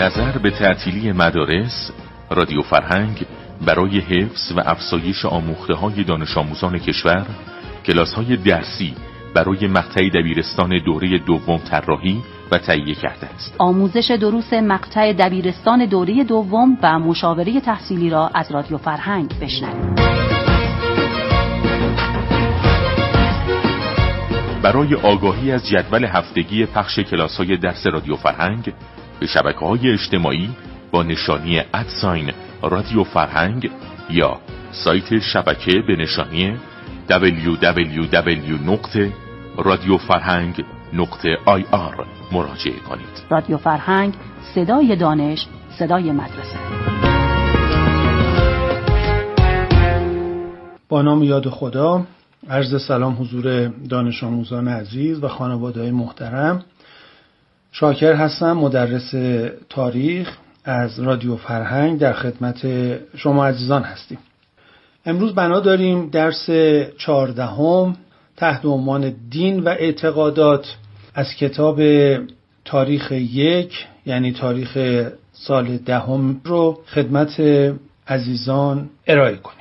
نظر به تعطیلی مدارس، رادیو فرهنگ برای حفظ و افزایش آموخته‌های دانش آموزان کشور کلاس‌های درسی برای مقطع دبیرستان دوره دوم طراحی و تهیه کرده است. آموزش دروس مقطع دبیرستان دوره دوم و مشاوره تحصیلی را از رادیو فرهنگ بشنوید. برای آگاهی از جدول هفتگی پخش کلاس‌های درس رادیو فرهنگ به شبکه‌های اجتماعی با نشانی رادیو فرهنگ یا سایت شبکه به نشانی www.radiofarhang.ir مراجعه کنید. رادیو فرهنگ، صدای دانش، صدای مدرسه. با نام یاد خدا، عرض سلام حضور دانش آموزان عزیز و خانواده‌های محترم. شاکر هستم، مدرس تاریخ از رادیو فرهنگ در خدمت شما عزیزان هستیم. امروز بنا داریم درس 14 تحت عنوان دین و اعتقادات از کتاب تاریخ 1 یعنی تاریخ سال 10 رو خدمت عزیزان ارائه کنیم.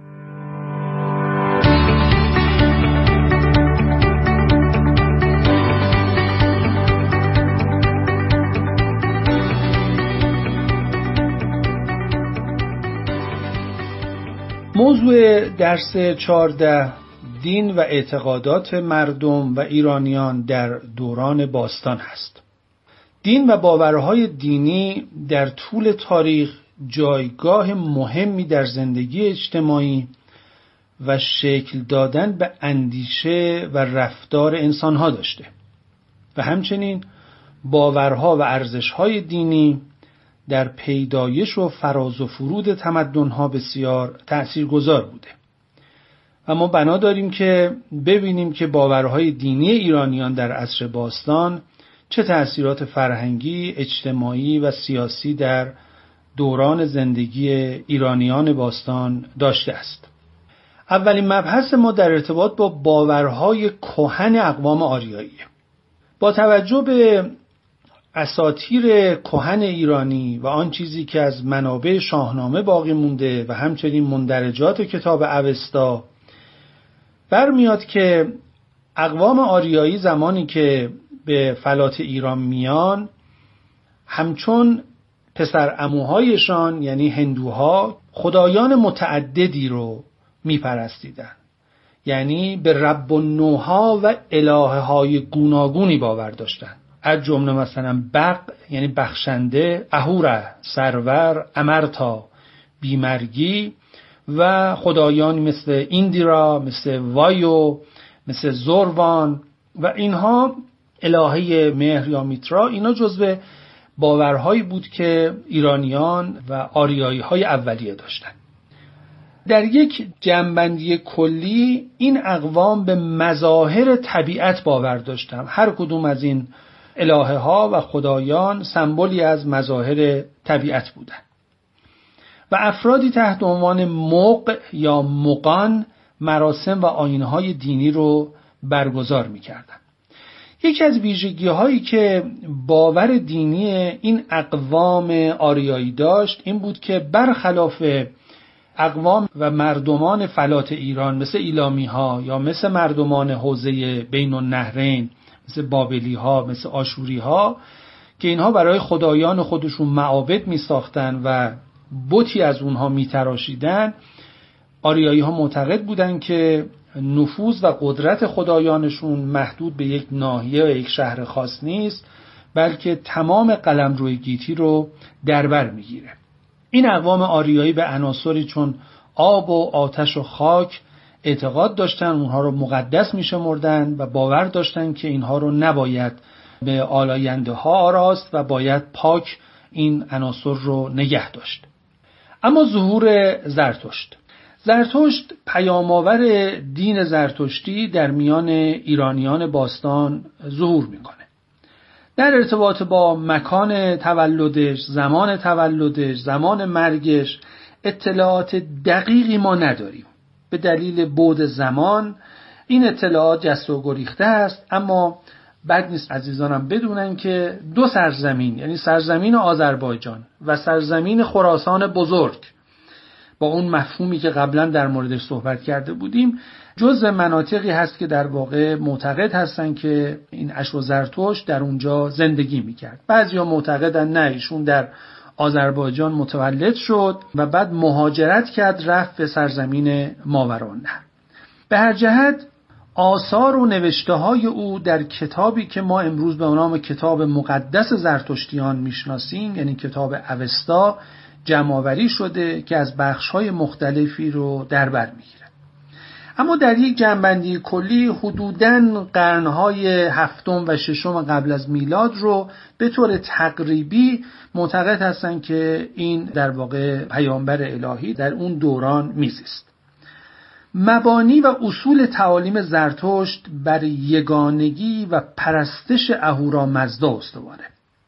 موضوع درس 14 دین و اعتقادات مردم و ایرانیان در دوران باستان هست. دین و باورهای دینی در طول تاریخ جایگاه مهمی در زندگی اجتماعی و شکل دادن به اندیشه و رفتار انسانها داشته و همچنین باورها و ارزشهای دینی در پیدایش و فراز و فرود تمدن‌ها بسیار تأثیرگذار بوده. و ما بنا داریم که ببینیم که باورهای دینی ایرانیان در عصر باستان چه تأثیرات فرهنگی، اجتماعی و سیاسی در دوران زندگی ایرانیان باستان داشته است. اولین مبحث ما در ارتباط با باورهای کهن اقوام آریایی. با توجه به اساطیر کهن ایرانی و آن چیزی که از منابع شاهنامه باقی مونده و همچنین مندرجات کتاب اوستا، برمیاد که اقوام آریایی زمانی که به فلات ایران میان همچون پسر عموهایشان یعنی هندوها خدایان متعددی رو میپرستیدن، یعنی به رب النوها و الهه های گوناگونی باور داشتن، از جمله مثلا بق یعنی بخشنده، اهوره سرور، امرتا بیمرگی و خدایان مثل ایندیرا، مثل وایو، مثل زوروان و اینها الهه مهر یا میترا. اینا جزو باورهایی بود که ایرانیان و آریایی های اولیه داشتن. در یک جنبندی کلی این اقوام به مظاهر طبیعت باور داشتن. هر کدوم از این الهه ها و خدایان سمبولی از مظاهر طبیعت بودند و افرادی تحت عنوان مق یا مقان مراسم و آیین‌های دینی رو برگزار می‌کردند. یکی از ویژگی‌هایی که باور دینی این اقوام آریایی داشت این بود که برخلاف اقوام و مردمان فلات ایران مثل ایلامی‌ها یا مثل مردمان حوزه بین النهرین، مثل بابلی ها، مثل آشوری ها که اینها برای خدایان خودشون معابد می ساختن و بتی از اونها می تراشیدن، آریایی ها معتقد بودن که نفوذ و قدرت خدایانشون محدود به یک ناحیه و یک شهر خاص نیست، بلکه تمام قلمروی گیتی رو در بر می گیره. این اقوام آریایی به عناصری چون آب و آتش و خاک اعتقاد داشتن، اونها رو مقدس میشمردن و باور داشتن که اینها رو نباید به آلاینده ها آراست و باید پاک این عناصر رو نگه داشت. اما ظهور زرتشت پیام‌آور دین زرتشتی در میان ایرانیان باستان ظهور میکنه. در ارتباط با مکان تولدش، زمان مرگش اطلاعات دقیقی ما نداریم. به دلیل بعد زمان این اطلاعات جست و گریخته است، اما بد نیست عزیزانم بدونن که دو سرزمین، یعنی سرزمین آذربایجان و سرزمین خراسان بزرگ، با اون مفهومی که قبلا در موردش صحبت کرده بودیم، جزء مناطقی هست که در واقع معتقد هستن که این اشر و زرتشت در اونجا زندگی میکرد. بعضیا معتقدن نه، ایشون در آذربایجان متولد شد و بعد مهاجرت کرد رفت به سرزمین ماوراءالنهر. به هر جهت آثار و نوشته های او در کتابی که ما امروز به نام کتاب مقدس زرتشتیان میشناسیم، یعنی کتاب اوستا، جمع‌آوری شده که از بخش‌های مختلفی رو در بر میگیره. اما در یک جنبندی کلی حدوداً قرن‌های هفتم و ششم قبل از میلاد رو به طور تقریبی معتقد هستند که این در واقع پیامبر الهی در اون دوران میزیست. مبانی و اصول تعالیم زرتشت بر یگانگی و پرستش اهورامزدا استواره.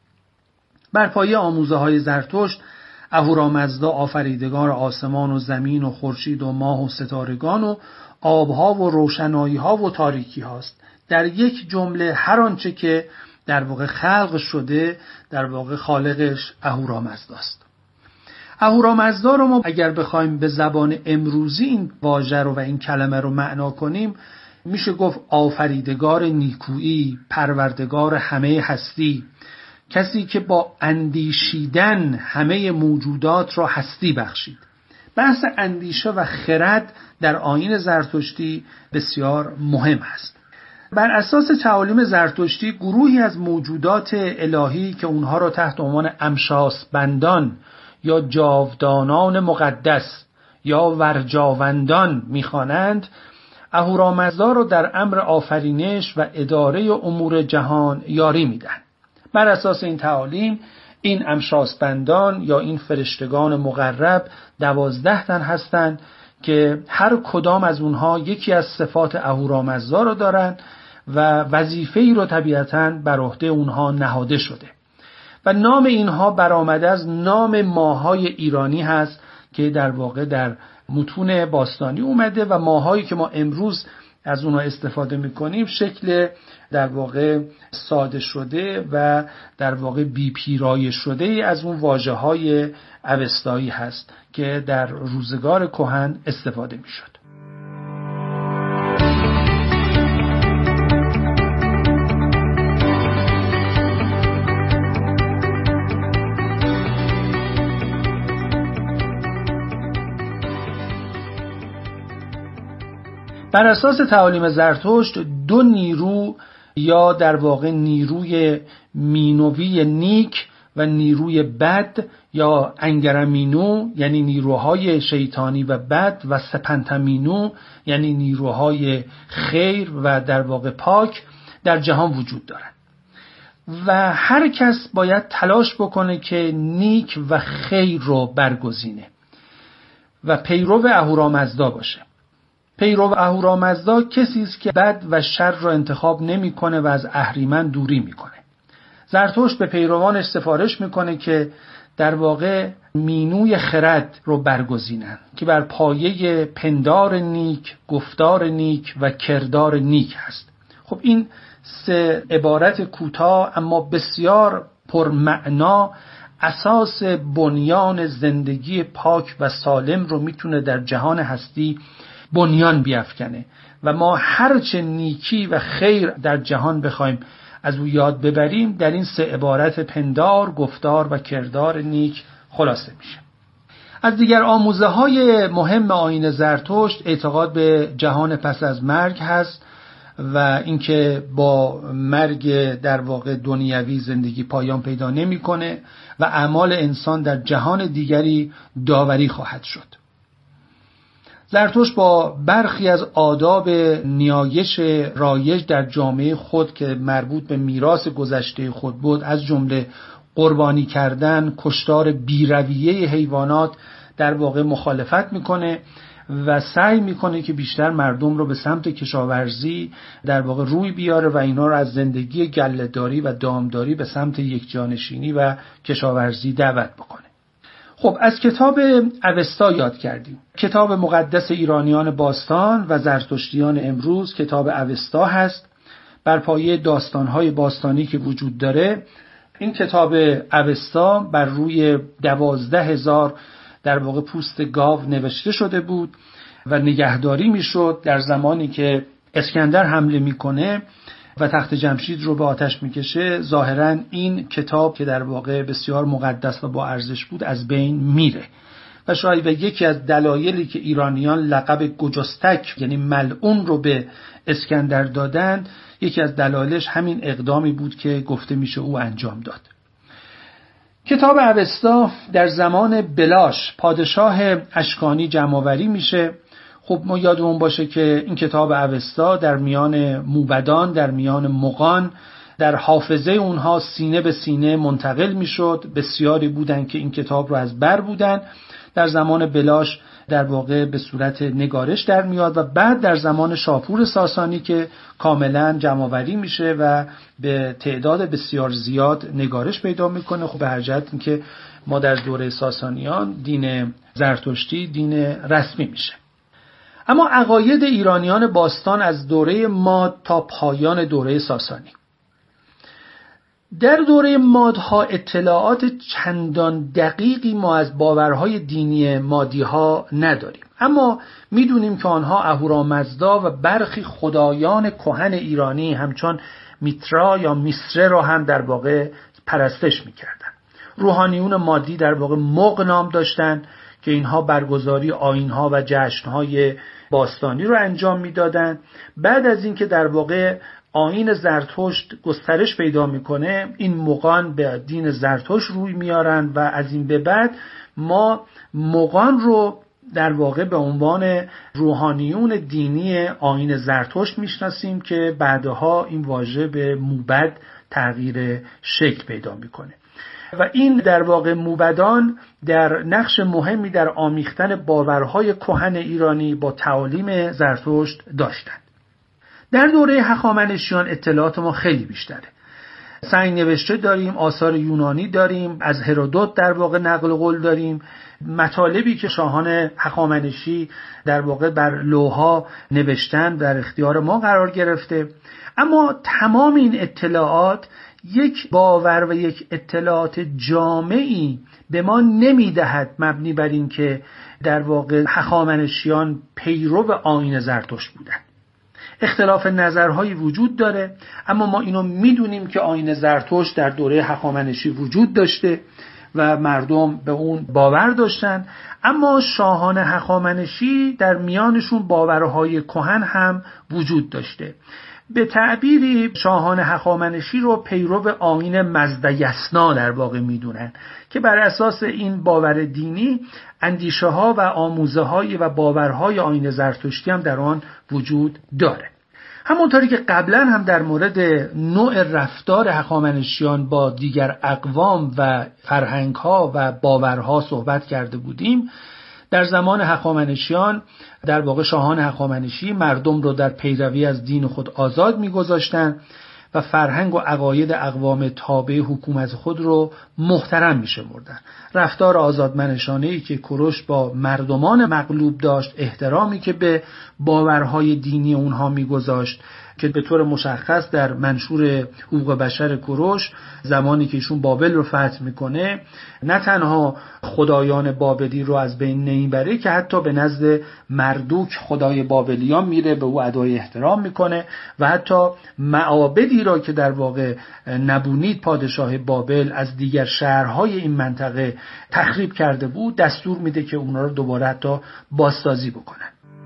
بر پایه آموزه‌های زرتشت، اهورامزدا آفریدگار آسمان و زمین و خورشید و ماه و ستارگان و آبها و روشنایی‌ها و تاریکی هاست. در یک جمله هر آنچه که در واقع خلق شده در واقع خالقش اهورامزداست. اهورامزدا رو ما اگر بخوایم به زبان امروزی این واژه رو و این کلمه رو معنا کنیم، میشه گفت آفریدگار نیکویی، پروردگار همه هستی، کسی که با اندیشیدن همه موجودات را هستی بخشید. بحث اندیشه و خرد در آیین زرتشتی بسیار مهم است. بر اساس تعالیم زرتشتی گروهی از موجودات الهی که اونها را تحت عنوان امشاسبندان یا جاودانان مقدس یا ورجاوندان می‌خوانند، اهورامزدا را در امر آفرینش و اداره امور جهان یاری میدن. بر اساس این تعالیم این امشاسبندان یا این فرشتگان مقرب 12 تن هستند که هر کدام از اونها یکی از صفات اهورامزدا رو دارن و وظیفه‌ای رو طبیعتاً بر عهده اونها نهاده شده و نام اینها برآمده از نام ماه‌های ایرانی هست که در واقع در متون باستانی اومده و ماهایی که ما امروز از اونها استفاده میکنیم شکل در واقع ساده شده و در واقع بی پیرایه شده از اون واژه‌های اوستایی هست که در روزگار کهن استفاده میشد. بر اساس تعالیم زرتشت دو نیرو یا در واقع نیروی مینوی نیک و نیروی بد یا انگرمینو یعنی نیروهای شیطانی و بد و سپنتمینو یعنی نیروهای خیر و در واقع پاک در جهان وجود دارند و هر کس باید تلاش بکنه که نیک و خیر رو برگزینه و پیرو اهورامزدا باشه. پیرو اهورامزدا کسی است که بد و شر را انتخاب نمیکنه و از اهریمن دوری میکنه. زرتشت به پیروانش سفارش میکنه که در واقع مینوی خرد رو برگزینن که بر پایه پندار نیک، گفتار نیک و کردار نیک هست. خب این سه عبارت کوتاه اما بسیار پرمعنا اساس بنیان زندگی پاک و سالم رو میتونه در جهان هستی بنیان بیفکنه و ما هرچه نیکی و خیر در جهان بخوایم از او یاد ببریم در این سه عبارت پندار، گفتار و کردار نیک خلاصه میشه. از دیگر آموزه های مهم آیین زرتشت اعتقاد به جهان پس از مرگ هست و اینکه با مرگ در واقع دنیوی زندگی پایان پیدا نمیکنه و اعمال انسان در جهان دیگری داوری خواهد شد. زرتشت با برخی از آداب نیایش رایج در جامعه خود که مربوط به میراث گذشته خود بود، از جمله قربانی کردن، کشتار بی‌رویه حیوانات، در واقع مخالفت میکنه و سعی میکنه که بیشتر مردم رو به سمت کشاورزی در واقع روی بیاره و اینا رو از زندگی گله‌داری و دامداری به سمت یکجانشینی و کشاورزی دعوت بکنه. خب از کتاب اوستا یاد کردیم. کتاب مقدس ایرانیان باستان و زرتشتیان امروز کتاب اوستا هست. بر پایه داستان‌های باستانی که وجود داره، این کتاب اوستا بر روی 12,000 در واقع پوست گاو نوشته شده بود و نگهداری میشد. در زمانی که اسکندر حمله میکنه و تخت جمشید رو به آتش میکشه، ظاهراً این کتاب که در واقع بسیار مقدس و با ارزش بود از بین میره و شاید یکی از دلایلی که ایرانیان لقب گجستک یعنی ملعون رو به اسکندر دادن، یکی از دلایلش همین اقدامی بود که گفته میشه او انجام داد. کتاب اوستا در زمان بلاش پادشاه اشکانی جمع‌آوری میشه. خب ما یادمون باشه که این کتاب اوستا در میان موبدان، در میان مغان، در حافظه اونها سینه به سینه منتقل میشد. بسیاری بودن که این کتاب رو از بر بودن. در زمان بلاش در واقع به صورت نگارش در میاد و بعد در زمان شاپور ساسانی که کاملا جمع‌آوری میشه و به تعداد بسیار زیاد نگارش پیدا میکنه. خب به هر جهت این که ما در دوره ساسانیان دین زرتشتی دین رسمی میشه. اما عقاید ایرانیان باستان از دوره ماد تا پایان دوره ساسانی. در دوره مادها اطلاعات چندان دقیقی ما از باورهای دینی مادیها نداریم، اما میدونیم که آنها اهورامزدا و برخی خدایان کهن ایرانی همچون میترا یا میسره را هم در واقع پرستش میکردن. روحانیون مادی در واقع مغ نام داشتن که اینها برگزاری آیین‌ها و جشن‌های باستانی رو انجام میدادن. بعد از اینکه در واقع آیین زرتشت گسترش پیدا میکنه، این مغان به دین زرتشت روی میارن و از این به بعد ما مغان رو در واقع به عنوان روحانیون دینی آیین زرتشت میشناسیم که بعدها این واژه به موبد تغییر شکل پیدا میکنه و این در واقع موبدان در نقش مهمی در آمیختن باورهای کهن ایرانی با تعالیم زرتشت داشتند. در دوره هخامنشیان اطلاعات ما خیلی بیشتره. سنگ نوشته داریم، آثار یونانی داریم، از هرودوت در واقع نقل قول داریم، مطالبی که شاهان هخامنشی در واقع بر لوح‌ها نوشتن در اختیار ما قرار گرفته. اما تمام این اطلاعات یک باور و یک اطلاعات جامعی به ما نمیدهد مبنی بر این که در واقع هخامنشیان پیرو آیین زرتشت بودند. اختلاف نظرهایی وجود داره، اما ما اینو میدونیم که آیین زرتشت در دوره هخامنشی وجود داشته و مردم به اون باور داشتن. اما شاهان هخامنشی در میانشون باورهای کهن هم وجود داشته. به تعبیری شاهان هخامنشی رو پیرو آیین مزدیسنا در واقع میدونن که بر اساس این باور دینی اندیشه ها و آموزه های و باورهای آیین زرتشتی هم در آن وجود داره. همونطوری که قبلا هم در مورد نوع رفتار هخامنشیان با دیگر اقوام و فرهنگ ها و باورها صحبت کرده بودیم، در زمان هخامنشیان در واقع شاهان هخامنشی مردم رو در پیروی از دین خود آزاد می‌گذاشتن و فرهنگ و عقاید اقوام تابع حکومت خود رو محترم می‌شمردن. رفتار آزادمنشانه‌ای که کوروش با مردمان مغلوب داشت، احترامی که به باورهای دینی اونها می‌گذاشت که به طور مشخص در منشور حقوق بشر کوروش زمانی که ایشون بابل رو فتح میکنه نه تنها خدایان بابلی رو از بین نمیبره که حتی به نزد مردوک خدای بابلیان میره، به او ادای احترام میکنه و حتی معابدی را که در واقع نبونید پادشاه بابل از دیگر شهرهای این منطقه تخریب کرده بود دستور میده که اونا رو دوباره حتی بازسازی بکنن.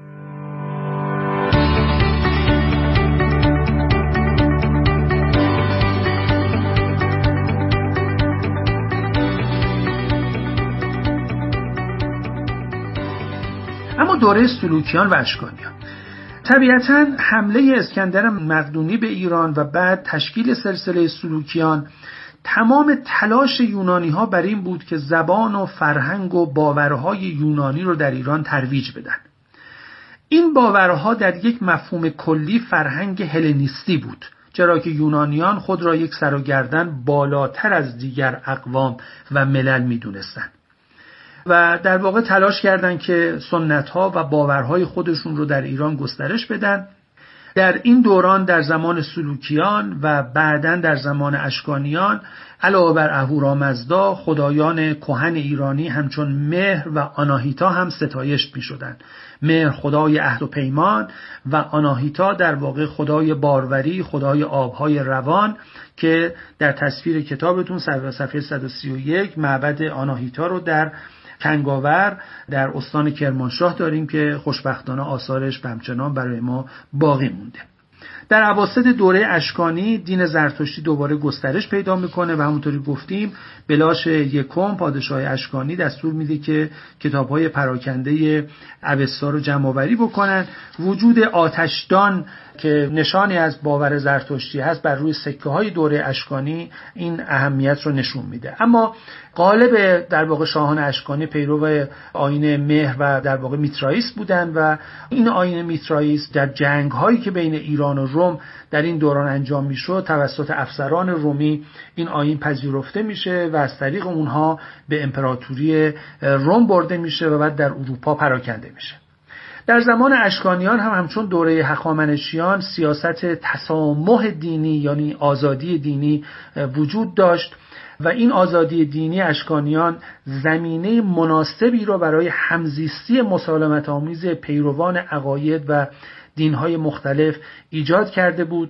اما دوره سلوکیان و اشکانیان، طبیعتاً حمله اسکندر مقدونی به ایران و بعد تشکیل سلسله سلوکیان، تمام تلاش یونانی ها بر این بود که زبان و فرهنگ و باورهای یونانی رو در ایران ترویج بدن. این باورها در یک مفهوم کلی فرهنگ هلنیستی بود، چرا که یونانیان خود را یک سر و گردن بالاتر از دیگر اقوام و ملل می دونستن و در واقع تلاش کردند که سنت‌ها و باورهای خودشون رو در ایران گسترش بدن در این دوران در زمان سلوکیان و بعداً در زمان اشکانیان علاوه بر اهورامزدا خدایان کهن ایرانی همچون مهر و آناهیتا هم ستایش می شدن. مهر خدای عهد و پیمان و آناهیتا در واقع خدای باروری، خدای آبهای روان که در تصویر کتابتون صفحه 131 معبد آناهیتا رو در کنگاور در استان کرمانشاه داریم که خوشبختانه آثارش همچنان برای ما باقی مونده. در اواسط دوره اشکانی دین زرتشتی دوباره گسترش پیدا میکنه و همونطوری گفتیم بلاش یکم پادشاه اشکانی دستور میده که کتاب‌های پراکنده اوستا رو جمع آوری بکنن. وجود آتشدان که نشانی از باور زرتشتی هست بر روی سکه‌های دوره اشکانی این اهمیت رو نشون میده. اما غالب در واقع شاهان اشکانی پیرو آیین مهر و در واقع میترائیس بودن و این آیین میترائیس در جنگ‌هایی که بین ایران و روم در این دوران انجام میشد توسط افسران رومی این آیین پذیرفته میشه و از طریق اونها به امپراتوری روم برده میشه و بعد در اروپا پراکنده میشه. در زمان اشکانیان هم همچون دوره هخامنشیان سیاست تسامح دینی یعنی آزادی دینی وجود داشت و این آزادی دینی اشکانیان زمینه مناسبی را برای همزیستی مسالمت آمیز پیروان عقاید و دینهای مختلف ایجاد کرده بود.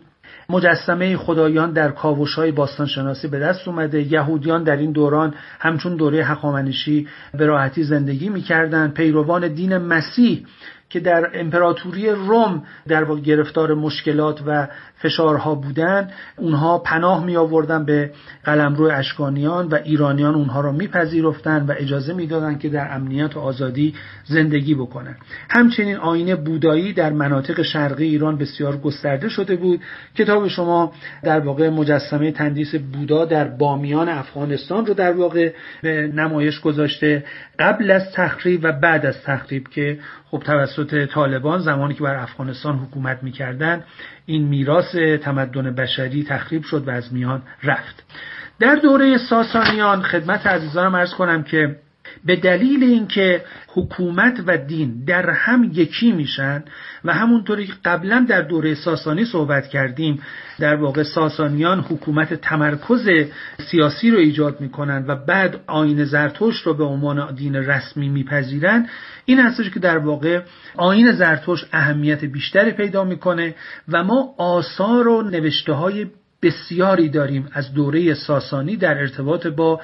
مجسمه خدایان در کاوش‌های باستانشناسی به دست اومده. یهودیان در این دوران همچون دوره هخامنشی به راحتی زندگی می‌کردند. پیروان دین مسیح که در امپراتوری روم در واقع گرفتار مشکلات و فشارها بودند اونها پناه می آوردن به قلمرو اشکانیان و ایرانیان اونها را میپذیرفتند و اجازه میدادند که در امنیت و آزادی زندگی بکنند. همچنین آیین بودایی در مناطق شرقی ایران بسیار گسترده شده بود. کتاب شما در واقع مجسمه تندیس بودا در بامیان افغانستان رو در واقع به نمایش گذاشته قبل از تخریب و بعد از تخریب که خب توسط طالبان زمانی که بر افغانستان حکومت می‌کردند این میراث تمدن بشری تخریب شد و از میان رفت. در دوره ساسانیان خدمت عزیزانم عرض کنم که به دلیل اینکه حکومت و دین در هم یکی میشن و همونطوری که قبلا در دوره ساسانی صحبت کردیم در واقع ساسانیان حکومت تمرکز سیاسی رو ایجاد میکنن و بعد آیین زرتشت رو به عنوان دین رسمی میپذیرن، این هستش که در واقع آیین زرتشت اهمیت بیشتری پیدا میکنه و ما آثار و نوشته‌های بسیاری داریم از دوره ساسانی در ارتباط با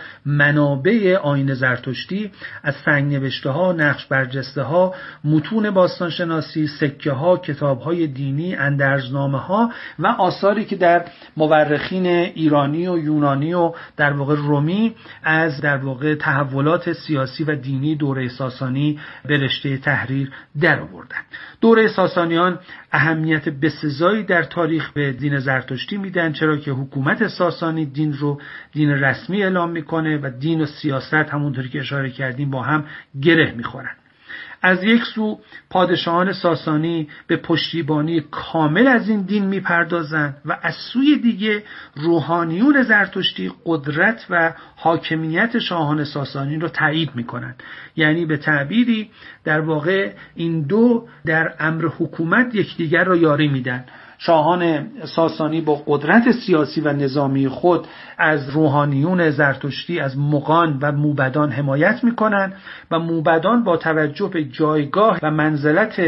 منابع آیین زرتشتی، از سنگ نوشته ها، نقش برجسته ها، متون باستانشناسی، سکه ها، کتاب های دینی، اندرزنامه ها و آثاری که در مورخین ایرانی و یونانی و در واقع رومی از در واقع تحولات سیاسی و دینی دوره ساسانی به رشته تحریر در آوردن. دوره ساسانیان اهمیت بسزایی در تاریخ به دین زرتشتی میدن، چرا که حکومت ساسانی دین رو دین رسمی اعلام میکنه و دین و سیاست همونطوری که اشاره کردیم با هم گره میخورن. از یک سو پادشاهان ساسانی به پشتیبانی کامل از این دین میپردازند و از سوی دیگه روحانیون زرتشتی قدرت و حاکمیت شاهان ساسانی رو تایید میکنند. یعنی به تعبیری در واقع این دو در امر حکومت یکدیگر را یاری میدن. شاهان ساسانی با قدرت سیاسی و نظامی خود از روحانیون زرتشتی از مغان و موبدان حمایت میکنن و موبدان با توجه به جایگاه و منزلت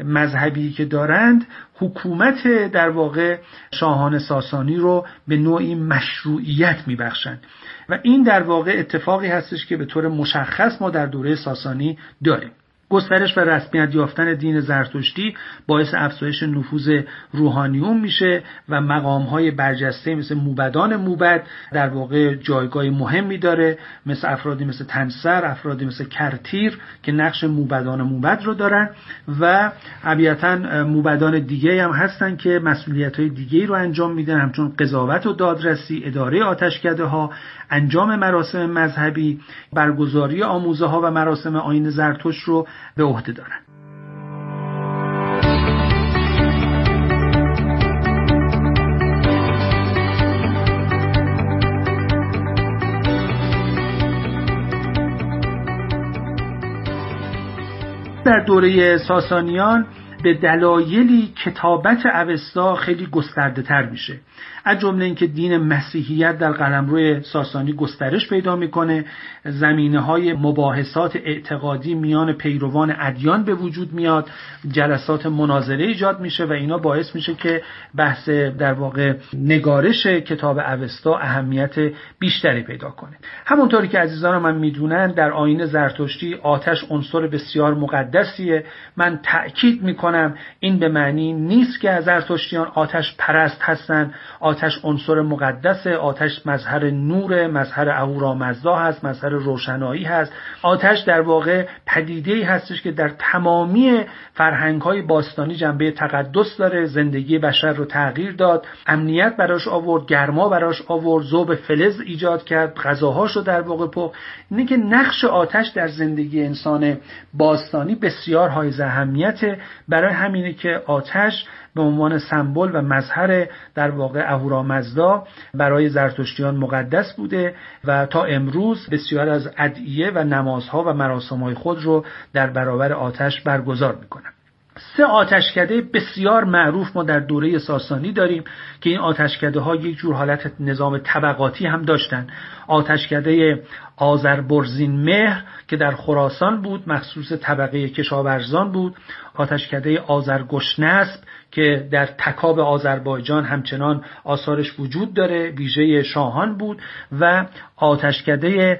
مذهبی که دارند حکومت در واقع شاهان ساسانی رو به نوعی مشروعیت میبخشند و این در واقع اتفاقی هستش که به طور مشخص ما در دوره ساسانی داریم. گسترش و رسمیت یافتن دین زرتشتی باعث افزایش نفوذ روحانیون میشه و مقام‌های برجسته مثل موبدان موبد در واقع جایگاه مهمی داره، مثل افرادی مثل تنسر، افرادی مثل کرتیر که نقش موبدان موبد رو دارن و طبیعتاً موبدان دیگه هم هستن که مسئولیت‌های دیگه‌ای رو انجام میدن، همچون قضاوت و دادرسی، اداره آتشکده‌ها، انجام مراسم مذهبی، برگزاری آموزه‌ها و مراسم آیین زرتشت رو به عهده دارن. در دوره ساسانیان به دلایلی کتابت اوستا خیلی گسترده تر میشه، از جمله اینکه دین مسیحیت در قلمرو ساسانی گسترش پیدا میکنه، زمینه‌های مباحثات اعتقادی میان پیروان ادیان به وجود میاد، جلسات مناظره ایجاد میشه و اینا باعث میشه که بحث در واقع نگارش کتاب اوستا اهمیت بیشتری پیدا کنه. همونطوری که عزیزان من میدونن در آیین زرتشتی آتش عنصر بسیار مقدسیه. من تأکید میکنم این به معنی نیست که زرتشتیان آتش پرست هستن. آتش عنصر مقدسه، آتش مظهر نور، مظهر اهورامزدا هست، مظهر روشنایی هست. آتش در واقع پدیده‌ای هستش که در تمامی فرهنگ‌های باستانی جنبه تقدس داره، زندگی بشر رو تغییر داد، امنیت براش آورد، گرما براش آورد، ذوب فلز ایجاد کرد، غذاهاشو در واقع پخت. اینه که نقش آتش در زندگی انسان باستانی بسیار حائز اهمیته. برای همینه که آتش به عنوان سمبل و مظهر در واقع اهورامزدا برای زرتشتیان مقدس بوده و تا امروز بسیار از ادعیه و نمازها و مراسم‌های خود رو در برابر آتش برگزار میکنن. 3 آتشکده بسیار معروف ما در دوره ساسانی داریم که این آتشکده ها یک جور حالت نظام طبقاتی هم داشتن. آتشکده آذربرزین مهر که در خراسان بود، مخصوص طبقه کشاورزان بود. آتشکده آذرگشنسب که در تکاب آذربایجان همچنان آثارش وجود داره، ویژه شاهان بود. و آتشکده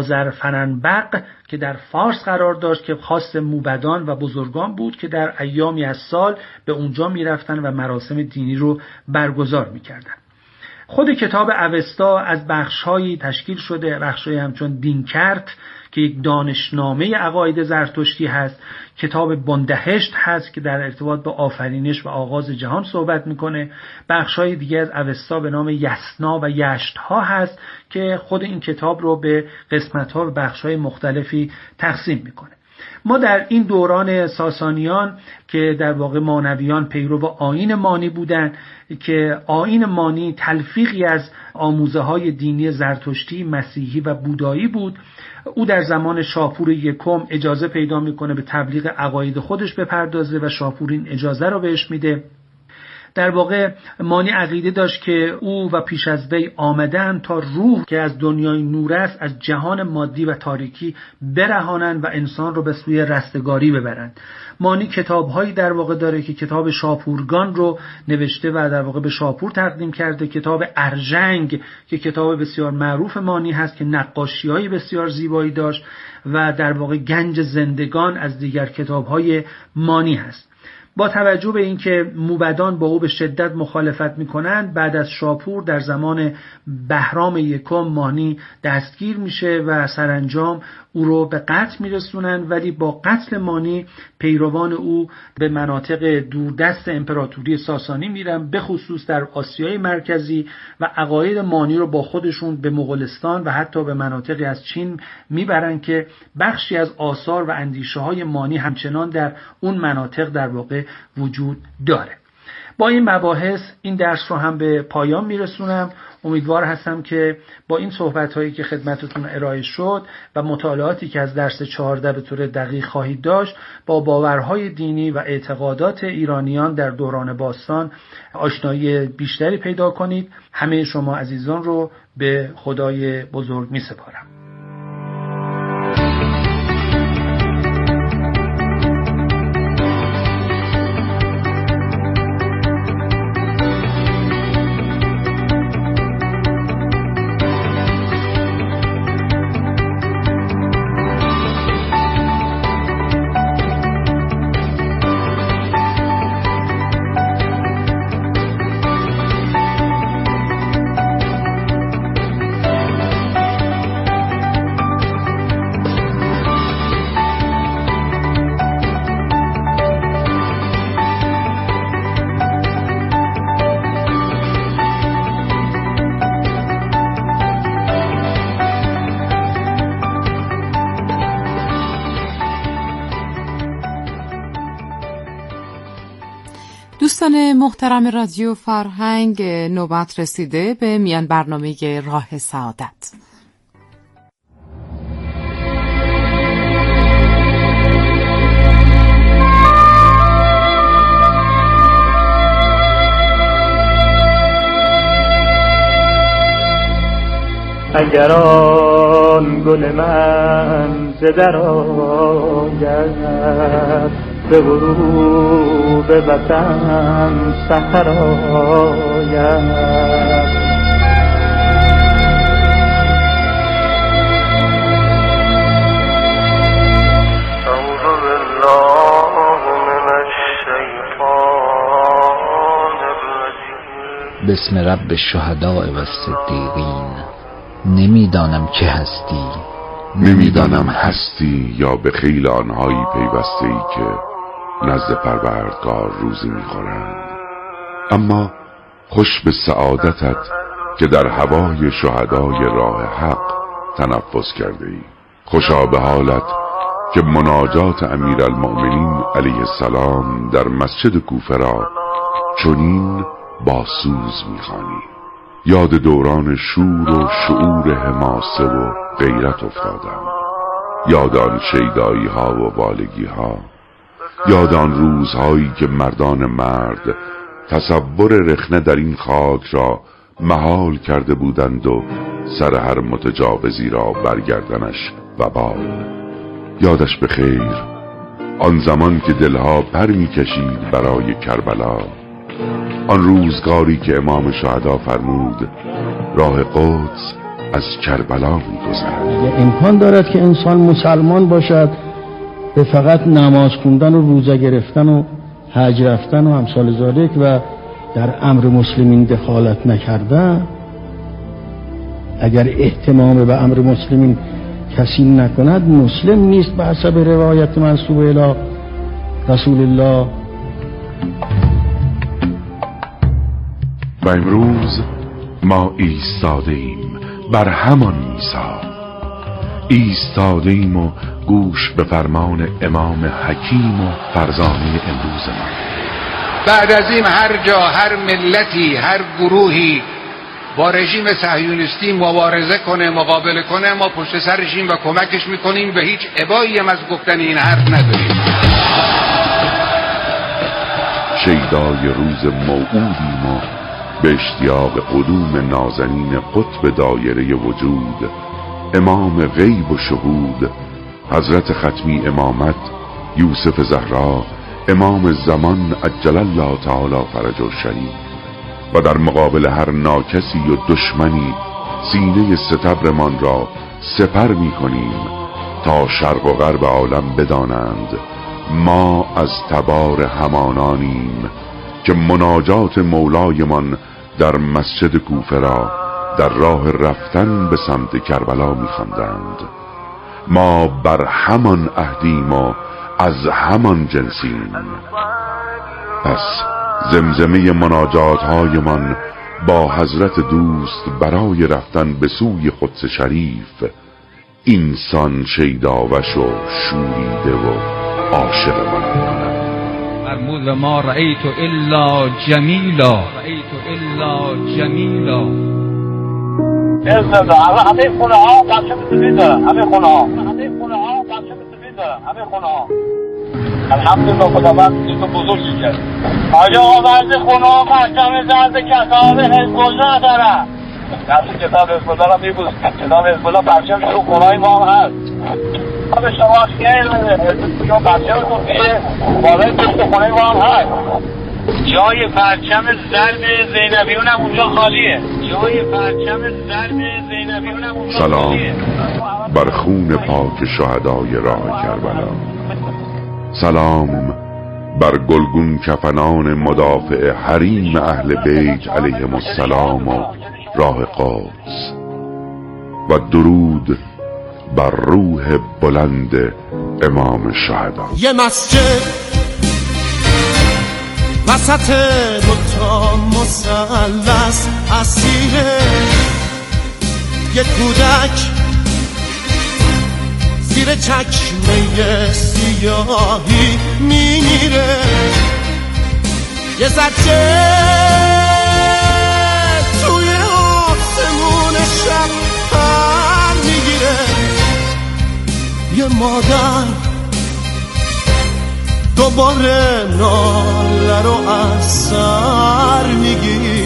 آذرفننبق که در فارس قرار داشت که خاص موبدان و بزرگان بود که در ایامی از سال به اونجا میرفتن و مراسم دینی رو برگزار میکردن. خود کتاب اوستا از بخش‌هایی تشکیل شده، بخش‌هایی همچون دینکرت که یک دانشنامه عقاید زرتشتی هست، کتاب بندهشت هست که در ارتباط با آفرینش و آغاز جهان صحبت میکنه، بخش‌های دیگه از اوستا به نام یسنا و یشت‌ها هست که خود این کتاب رو به قسمت‌ها و بخش‌های مختلفی تقسیم میکنه. ما در این دوران ساسانیان که در واقع مانویان پیرو آیین مانی بودند که آیین مانی تلفیقی از آموزه‌های دینی زرتشتی، مسیحی و بودایی بود، او در زمان شاپور یکم اجازه پیدا میکنه به تبلیغ عقاید خودش بپردازه و شاپور این اجازه رو بهش میده. در واقع مانی عقیده داشت که او و پیش از وی آمدن تا روح که از دنیای نور است از جهان مادی و تاریکی برهانند و انسان رو به سوی رستگاری ببرند. مانی کتاب‌هایی در واقع داره که کتاب شاپورگان رو نوشته و در واقع به شاپور تقدیم کرده، کتاب ارژنگ که کتاب بسیار معروف مانی هست که نقاشی‌های بسیار زیبایی داشت و در واقع گنج زندگان از دیگر کتاب‌های مانی هست. با توجه به اینکه موبدان با او به شدت مخالفت میکنند، بعد از شاپور در زمان بهرام یکم مانی دستگیر میشه و سرانجام او رو به قتل میرسونن. ولی با قتل مانی پیروان او به مناطق دوردست امپراتوری ساسانی میرن، به خصوص در آسیای مرکزی، و عقاید مانی رو با خودشون به مغولستان و حتی به مناطقی از چین میبرن که بخشی از آثار و اندیشه های مانی همچنان در اون مناطق در واقع وجود داره. با این مباحث این درس رو هم به پایان میرسونم. امیدوار هستم که با این صحبت هایی که خدمتتون ارائه شد و مطالعاتی که از درس 14 به طور دقیق خواهید داشت با باورهای دینی و اعتقادات ایرانیان در دوران باستان آشنایی بیشتری پیدا کنید. همه شما عزیزان رو به خدای بزرگ می سپارم. دوستان محترم رادیو فرهنگ، نوبت رسیده به میان برنامه راه سعادت. اگر آن گل من ز در آید به غروب وطن سحر آید. بسم رب الشهداء و الصدیقین. نمیدانم که هستی، نمیدانم هستی یا به خیل آنهایی پیوسته ای که نزد پروردگار روزی میخورند، اما خوش به سعادتت که در هوای شهدای راه حق تنفس کرده ای. خوشا به حالت که مناجات امیرالمؤمنین علیه السلام در مسجد کوفه را چنین با سوز میخوانی. یاد دوران شور و شعور حماسه و غیرت افتادم، یاد آن شیدایی ها و والگی ها، یاد آن روزهایی که مردان مرد تصور رخنه در این خاک را محال کرده بودند و سر هر متجاوزی را برگردنش وبال. یادش به خیر آن زمان که دلها پر میکشید برای کربلا، آن روزگاری که امام شهدا فرمود راه قدس از کربلا می‌گذرد. امکان دارد که انسان مسلمان باشد به فقط نماز خوندن و روزه گرفتن و حج رفتن و امثال ذالک و در امر مسلمین دخالت نکردن، اگر اهتمام به امر مسلمین کسی نکند مسلم نیست به حسب روایت منسوب الی رسول الله. و امروز ما ایستاده ایم بر همان میثاق، ایستاده ایم و گوش به فرمان امام حکیم و فرزانه امروز ما. بعد از این هر جا، هر ملتی، هر گروهی با رژیم صهیونیستی مبارزه کنه، مقابله کنه، ما پشت سرشیم و کمکش میکنیم، به هیچ ابایی هم از گفتن این حرف نداریم. شیدای روز موعودیم و به اشتیاق قدوم نازنین قطب دایره وجود، امام غیب و شهود، حضرت ختمی امامت یوسف زهرا، امام زمان عجل الله تعالی فرجه الشریف، و در مقابل هر ناکسی و دشمنی سینه ستبرمان را سپر می کنیم تا شرق و غرب عالم بدانند ما از تبار همانانیم که مناجات مولایمان در مسجد کوفه را در راه رفتن به سمت کربلا می‌خواندند. ما بر همان عهدیم و از همان جنسیم. پس زمزمه مناجات‌هایمان با حضرت دوست برای رفتن به سوی قدس شریف اینسان شیداوش و شوریده و عاشقمان می‌کند. فرمود و ما رأیت الا جمیلا، رأیت الا جمیلا. همه خونه ها بچه سفید دارن، همه خونه ها بچه سفید دارن، همه خونه ها. الحمدلله خداوند چیز بزرگی کرد. آیا بعضی خونه ها پرچم زرد کتاب حزب الله دارن، نفس کتاب حزب الله را میبوز، کتاب حزب الله پرچمش رو خونه های ما هم هست. به شما خیلی شما پرچم رو که بالای پشت خونه ما هم هست. جای پرچم زرد زینبیون هم اونجا خالیه. جای پرچم زرد زینبیون هم اونجا خالیه. سلام بر خون پاک شهدای راه کربلا، سلام بر گلگون کفنان مدافع حریم اهل بیت علیهم السلام و راه قدس، و درود بر روح بلند امام شهدا. یه مسجد وسط دوتا مثلث اسیره، یه کودک زیر چکمه سیاهی میمیره، یه زجه توی آسمون شب پر میگیره، یه مادر دوباره ناله رو از سر میگیره.